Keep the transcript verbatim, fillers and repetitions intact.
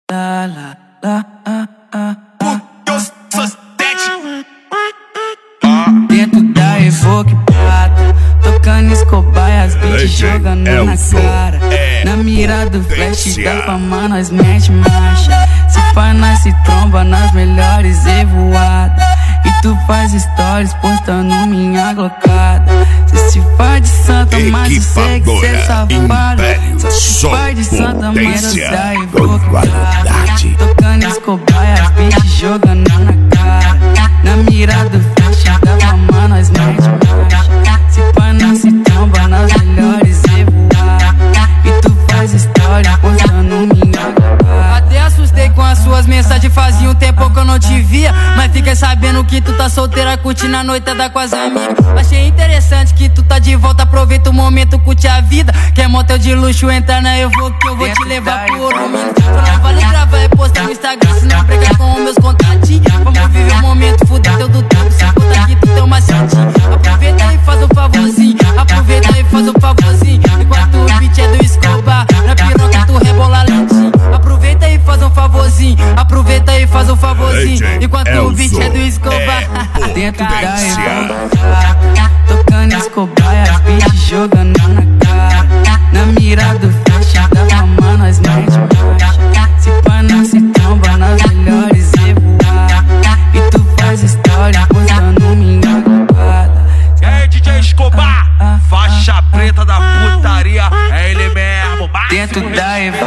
lá, lá, lá, ah, ah, ah. Dentro da Evoque prata, tocando Escobar e as beats jogando na cara. Na mira do flash da fama nós mete marcha. Se pá nós se tromba nas melhores evoadas. E tu faz stories postando minha glocada. Cê se faz de santa, mas eu sei que cê é safado. Cê se faz de santa, mas eu sei da Evoque prata, tocando Escobar e as beats jogando na cara. Na mira do flash da fama nós mete marcha. Se pá nós se tromba nas melhores evoadas. E tu faz stories postando minha glocada. Até assustei com as suas mensagens, fazia um tempo que eu não te via. Mas fiquei sabendo que tu tá solteira, curtindo a noitada com as amigas. Achei interessante que tu tá de volta, aproveita o momento, curte a vida. Quer motel de luxo, entra na Evoque que eu vou te levar por um minuto. Só não vale gravar e postar no Instagram, se não briga com os meus contatinhos. Vamos viver o momento, fuder teu do tempo, se conta que tu tem uma santinha. Aproveita e faz um favorzinho, aproveita e faz um favorzinho. Enquanto o beat é do Escobar, na piroca tu rebola lentinho. Aproveita e faz um favorzinho, aproveita e faz um favorzinho. Enquanto o beat é do Escobar. Dentro da Evoque prata, tocando Escobar e as beats jogando na cara. Na mira do flash da fama nós mete marcha. Se pá nós se tromba nas melhores evoadas. E tu faz stories postando minha glocada. E aí, D J Escobar, faixa preta da putaria, é ele mesmo. Dentro da Evoque